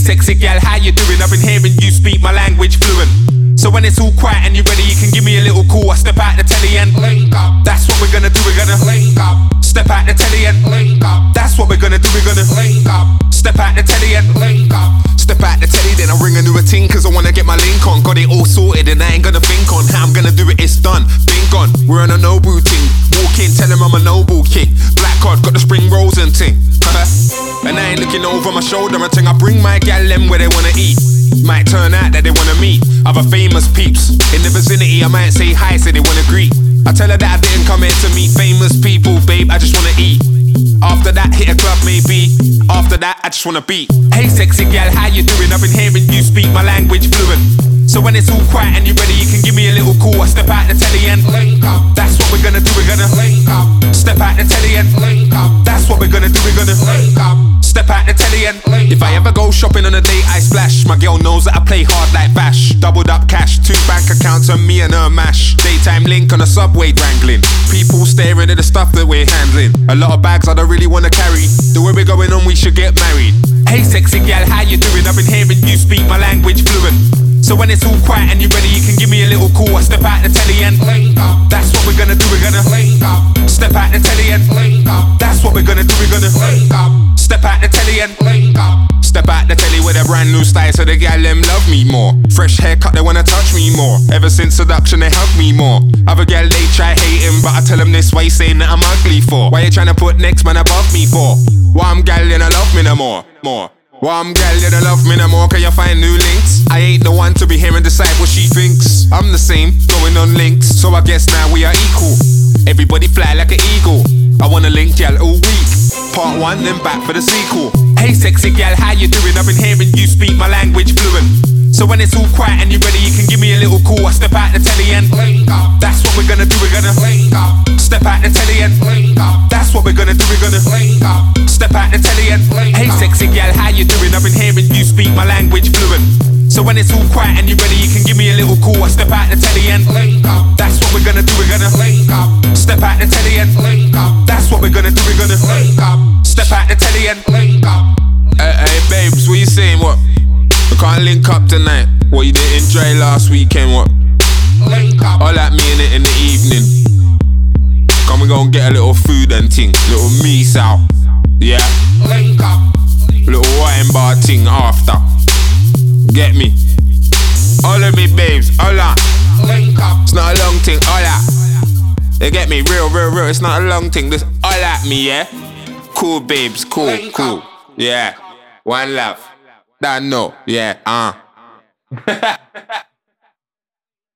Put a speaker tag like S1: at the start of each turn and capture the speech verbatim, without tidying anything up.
S1: sexy gal, how you doing? I've been hearing you speak my language fluent. So when it's all quiet and you're ready, you can give me a little call. I step out the telly and link up. That's what we're gonna do, we're gonna link up. Step out the telly and link up. That's what we're gonna do, we're gonna link up. Step out the telly and link up. Step out the telly, then I ring a new routine, cause I wanna get my link on. Got it all sorted and I ain't gonna think on how I'm gonna do it, it's done. Think on, we're on a noble ting. Walk in, tell him I'm a noble king. Black card, got the spring rolls and ting. And I ain't looking over my shoulder and ting. I bring my gal them where they wanna eat. Might turn out that they wanna meet other famous peeps in the vicinity. I might say hi, say they wanna greet. I tell her that I didn't come here to meet famous people, babe, I just wanna eat. After that, hit a club maybe. After that, I just wanna beat. Hey sexy gal, how you doing? I've been hearing you speak my language fluent. So when it's all quiet and you're ready, you can give me a little call. I step out the telly and link up. That's what we're gonna do, we're gonna link up. Step out the telly and link up. That's what we're gonna do, we're gonna link up. Step out the telly and link up. If I ever go shopping on a date, I splash. My girl knows that I play hard like Bash. Doubled up cash, two bank accounts and me and her mash. Daytime link on a subway wrangling. People staring at the stuff that we're handling. A lot of bags I don't really wanna carry. The way we're going on, we should get married. Hey sexy gal, how you doing? I've been hearing you speak my language fluent. So when it's all quiet and you're ready, you can give me a little call. I step out the telly and link up. That's what we're gonna do, we're gonna link up. Step out the telly and link up. That's what we're gonna do, we're gonna link up. Step out the telly and link up. Step out the telly with a brand new style so the gal them love me more. Fresh haircut, they wanna touch me more. Ever since seduction, they hug me more. Other gal, they try hating, but I tell them this way, saying that I'm ugly for. Why you trying to put next man above me for? Why I'm gal, then I love me no more, more. Why I'm gal, you don't love me no more, can you find new links? I ain't the one to be here and decide what she thinks. I'm the same, going on links, so I guess now we are equal. Everybody fly like an eagle. I wanna link gal all week. Part one, then back for the sequel. Hey sexy gal, how you doing? I've been hearing you speak my language fluent. So when it's all quiet and you're ready, you can give me a little call. I step out the telly and link up. That's what we're gonna do, we're gonna link up. Step out the telly and link up. That's what we're gonna do, we're gonna link up. Step out the telly and link up. Hey sexy gal, how you doing? I've been hearing you speak my language fluent. So when it's all quiet and you're ready, you can give me a little call. I step out the telly and link up. That's what we're gonna do, we're gonna link up. Step out the telly and link up. That's what we're gonna do, we're gonna link up. Step out the telly and link up. Hey, hey babes, what you saying, what? We can't link up tonight. What you didn't enjoy last weekend, what? Link up. All like me in it in the evening. Come we go and get a little food and ting. Little meat out. Yeah. Link up. Little wine bar ting after. Get me. All of me babes, hola. Link up. It's not a long thing, hola. They get me real, real, real. It's not a long thing. Just hola at me, yeah. Cool babes, cool, link cool. Up. Yeah. One love. That no, yeah, uh.